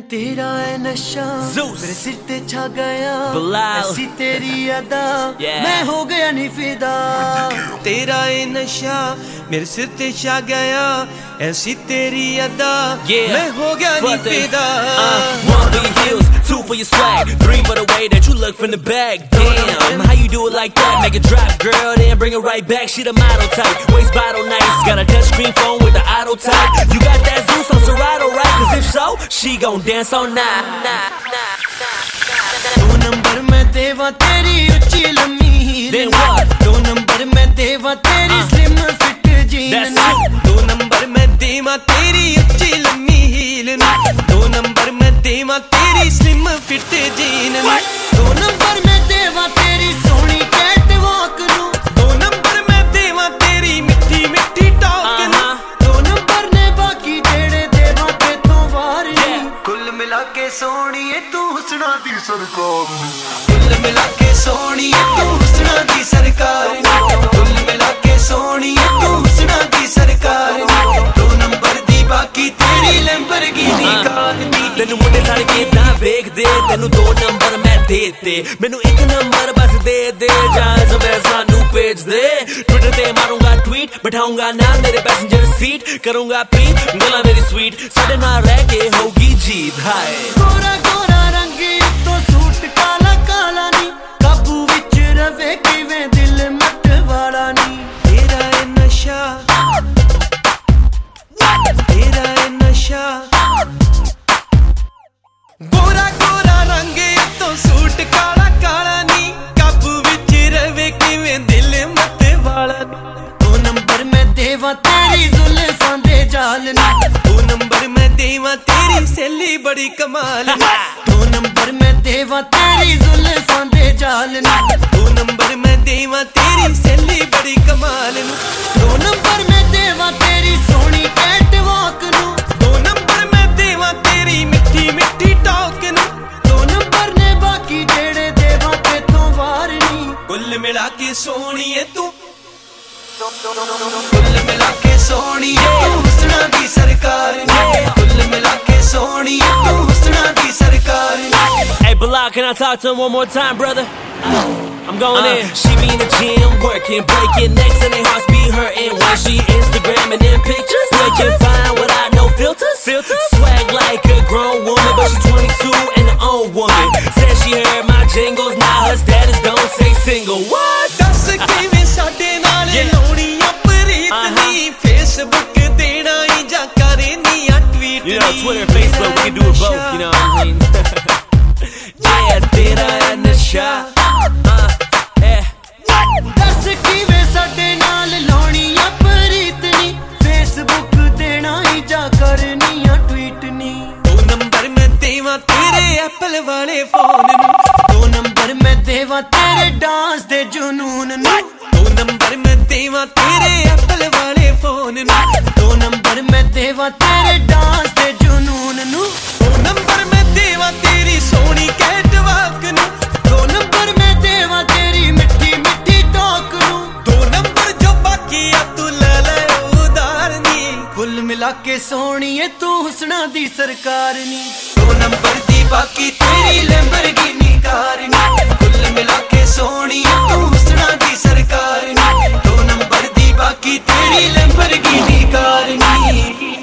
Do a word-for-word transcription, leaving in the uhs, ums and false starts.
तेरा है नशा मेरे सिर ते छा गया, ऐसी तेरी अदा yeah. मैं हो गया नहीं फिदा। तेरा है नशा मेरे सिर ते छा गया, ऐसी तेरी अदा yeah. मैं हो गया नहीं फिदा। uh, One for your heels, two for your swag, three for the way that you look from the back. Damn, how you do it like that? Make it drop, girl, then bring it right back. She the model type, waist bottle nice, got a touch screen phone with the auto type. You got that Zeus on Serato, right? Cause if so, she gon' dance all night. दो number में देवा तेरी उच्ची लम्बी heal, दो number में देवा तेरी स्लिम फिट जीन, दो नंबर में देवा तेरी उच्ची लम्बी हील, दो नंबर में देवा तेरी स्लिम फिट जीन, दो नंबर में देवा तेरी सोहनी कैट वॉक नू, दो नंबर में देवा तेरी मिठी मिठी टॉक नू, दो नंबर ने बाकी जेड़े देवा तेथों वार नी। कुल मिला के सोहणीए तू हुस्ना दी सरकार, कुल मिला के सोहणीए तू हुस्ना दी सरकार, कुल मिला के सोहणीए तू हुस्ना दी सरकार, दो नंबर दी बाकी तेरी लैम्बोर्गिनी कार नी। तेनू मुंडे सारे कितना वेख दे, तेनू दो नंबर मैं दे दे, मेनू एक नंबर बस दे दे, जहाँ से मैं सानू भेज दे। ट्विटर ते मारूंगा ट्वीट, बैठाऊंगा नाम मेरे पैसेंजर सीट, करूंगा पीट गला मेरी स्वीट, साढ़े ना रह के होगी जीत। हाय गोरा गोरा रंग तो सूट काला काला नी, काबू विच रवे किवें दिल मत वाला नी। तेरा है नशा, तेरा है नशा, गोरा गोरा रंग तो सूट काला काला नी, काबू विच रवे किवें दिल मत वाला नी। दो नंबर में देवा तेरी जुल्फां दे जाल नी, दो नंबर में देवा तेरी सहेली बड़ी कमाल नी, दो नंबर में देवा तेरी जुल्फां दे जाल नी, दो नंबर में देवा तेरी सहेली बड़ी कमाल नी, दो नंबर में देवा तेरी सोहनी कैट वॉक नू, दो नंबर में देवा तेरी मिठी मिठी टॉक नू, दो नंबर ने बाकी जेड़े देवा तेथों वार नी। कुल मिला के सोहणीए तू, कुल मिला के सोहणीए तू हुस्ना दी सरकार नी, कुल मिला के सोहणीए तू हुस्ना दी सरकार नी। Hey Bilal, can I talk to him one more time, brother? I'm going uh, in. She be in the gym working, breaking necks and their hearts be hurting when she Instagramming them pictures. Looking fine without no filters. Filters. Swag like a grown woman, but she's twenty-two and an old woman. Says she heard my jingles, now her status don't say single. What? ਦੱਸ ਕਿਵੇਂ ਸਾਡੇ ਨਾਲ ਲਾਉਣੀ ਆ ਪ੍ਰੀਤ ਨੀ, Facebook ਦੇਣਾ ਹੀ ਜਾਂ ਕਰਨੀ ਆ ਟਵੀਟ ਨੀ। You know, Twitter, Facebook, we can do it both, you know what I mean? Yeah, तेरा है नशा। दस किवें साडे नाल लाउणी आ प्रीत नी, फेसबुक देना ही जा करनी आ ट्वीट नी। दो नंबर में देवा तेरे एप्पल वाले फोन नू, दो नंबर में देवा तेरे डांस दे जुनून नू, दो नंबर में देवा तेरे एप्पल वाले फोन नू, दो नंबर में देवा तेरे डांस दे जुनून नू, दो नंबर में देवा तेरी सोहनी कैट वॉक नू, दो नंबर में देवा तेरी मिठी मिठी टॉक नू, दो नंबर जो बाकी आ तू ले ले उधार नी। कुल मिला के सोहणीए तू हुस्ना दी सरकार नी, दो नंबर दी बाकी तेरी लैम्बोर्गिनी कार नी, कुल मिला के सोहणीए तू हुस्ना दी सरकार नी, दो नंबर दी बाकी तेरी लैम्बोर्गिनी कार नी।